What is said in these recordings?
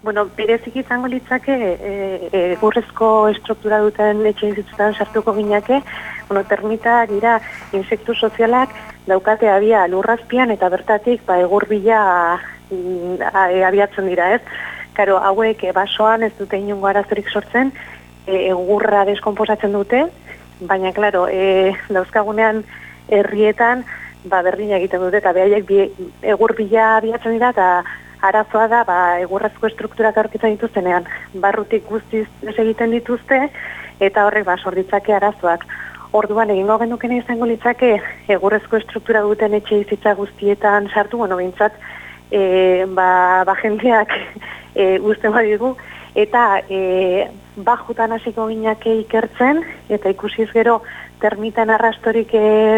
Bueno, berezik izango litzake, egurrezko estruktura duten etxebizitzetan sartuko ginake, bueno, termitak dira insektu sozialak daukate abia lurrazpian eta bertatik egur bila abiatzen dira, ez? Karo, hauek basoan ez dute inongo arazorik sortzen, egurra deskonposatzen dute, baina, klaro, dauzkagunean herrietan, berdina egiten dute, eta behaiek egur bila abiatzen dira, eta arazoa da, egurrazko estrukturak aurkitzen dituztenean, barrutik guztiz ez egiten dituzte, eta horrek sor ditzake arazoak. Orduan, egingo genukena izango litzake, egurrezko estruktura duten etxe bizitza guztietan sartu, bueno, bintzat, jendeak guztien badigu, eta bajutan hasiko ginake ikertzen, eta ikusiz gero termitan arrastorik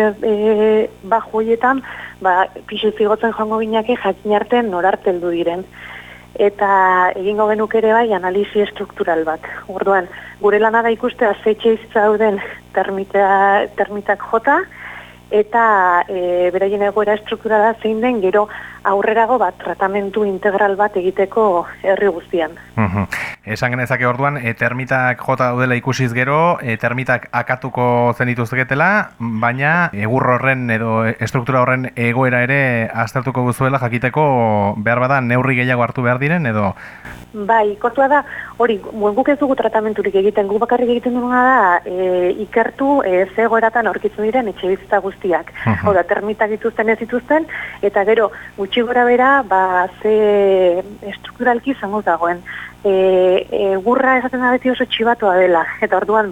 baju horietan, pixu zigotzen joango ginake jakin arte norarte heldu diren. Eta egingo genuk ere bai analisi estruktural bat. Orduan, gure lana da ikustea ze etxebizitza dauden termitak jota, eta beraien egoera estrukturala zein den gero aurrerago tratamentu integral bat egiteko herri guztian. Esan genezake orduan, termitak jota daudela ikusiz gero, termitak akatuko zen dituzketela, baina egur horren edo estruktura horren egoera ere aztertuko duzuela jakiteko behar bada neurri gehiago hartu behar diren edo? Bai, kontua da, hori, guk ez dugu tratamenturik egiten, guk bakarrik egiten duguna da ikertu ze egoeratan aurkitzen diren etxebizitza guztiak. Hau da, termitak dituzten ez dituzten, eta gero, gutxi gora bera, ze estrukturalki izango dagoen. Gurra esaten da beti oso txibatua dela, eta orduan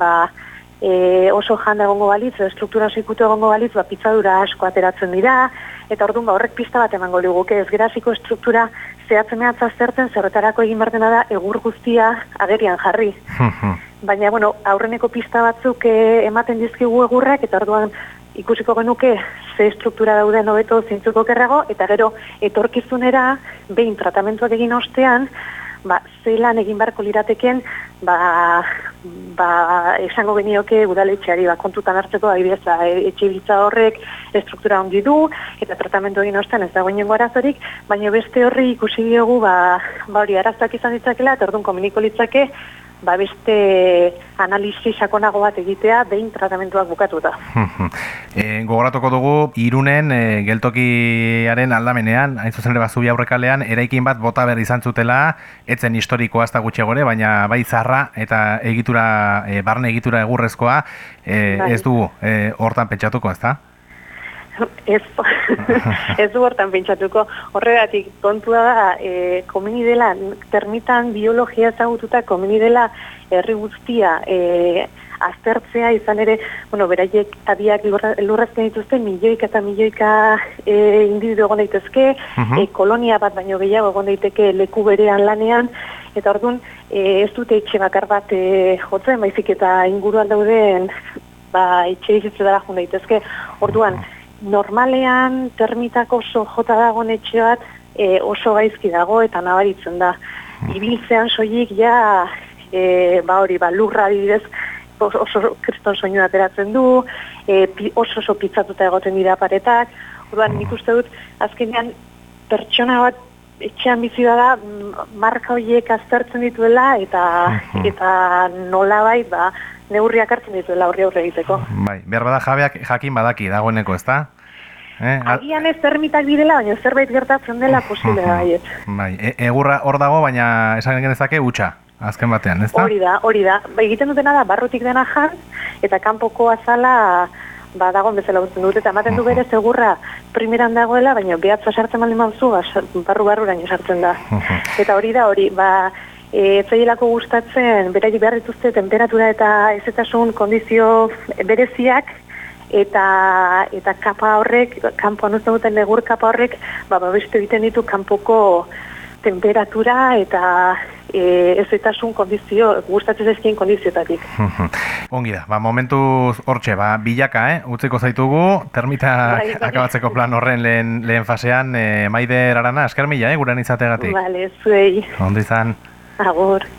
oso janda egongo balitz, estruktura oso ikutu egongo balitz, pitzadura asko ateratzen dira, eta orduan horrek pista bat emango liguke, ez geraziko estruktura zehatzen mehatza zerten, zerretarako egin berdena da egur guztia agerian jarri. Baina, bueno, aurreneko pista batzuk ematen dizkigu egurrak, eta orduan ikusiko genuke ze estruktura dauden hobeto zintzuko kerrago, eta gero etorkizunera, behin tratamentuak egin ostean, zelan egin beharko lirateken, esango genioke udaletxeari kontutan hartzeko adibidez, etxebizitza horrek estruktura ongi du, eta tratamentu egin ostean ez dago inongo arazorik, baina beste horri ikusi diogu, hori arazoak izan ditzakela, eta orduan komuniko litzake, beste analisi sakonago bat egitea behin tratamentuak bukatuta. Gogoratuko dugu, Irunen geltokiaren aldamenean, hain zuzen ere Zubi aurrekalean, eraikin bat bota behar izan zutela, etzen historikoa ez da gutxiagore, baina bai zarra eta egitura, barne egitura egurrezkoa, ez dugu hortan pentsatuko, ez da? Ez du hortan pentsatuko. Horregatik, kontua da, komeni dela, termitan biologia ezagututa, komeni dela herri guztia aztertzea, izan ere, beraiek abiak lurrazken dituzte, milioika eta milioika individu egon daitezke, kolonia bat baino gehiago egon daiteke leku berean lanean, eta orduan ez dute etxe bakar bat jotzen, baizik eta inguruan dauden etxe bizitzetara joan daitezke. Orduan, normalean termitak oso jota dagoen etxe bat oso gaizki dago eta nabaritzen da. Ibiltzean soilik lurra adibidez oso kriston soinu ateratzen du, oso pitzatuta egoten dira paretak. Orduan nik uste dut azkenean pertsona bat etxean bizi da marka horiek aztertzen dituela eta nolabait neurriak hartzen dituela horri aurre egiteko. Bai, behar bada jabeak jakin badaki dagoeneko, ez da? Agian ez termitak direla, baina zerbait gertatzen dela posible da baiet. Bai, egurra hor dago, baina esan genezake hutsa, azken batean, ez da? Hori da. Egiten dutena da, barrutik dena jan, eta kanpoko azala dagoen bezala guztien dut, eta ematen du bere egurra primeran dagoela, baina behatza sartzen baldin mauzu, barru-barruraino sartzen da. Eta hori da, etzaielako gustatzen, beraiek behar dituzte temperatura eta ezetasun kondizio bereziak, eta kapa horrek, kanpoan uzten duten egur kapa horrek, beste egiten ditu kanpoko temperatura eta ezetasun kondizio, gustatzen ezkien kondizioetatik. Ongi da, momentuz hortxe, bilaka, utziko zaitugu, termita akabatzeko plan horren lehen fasean, Maider Arana, esker mila, gurean izategatik. Bale, zuei. Ondo izan. Agur.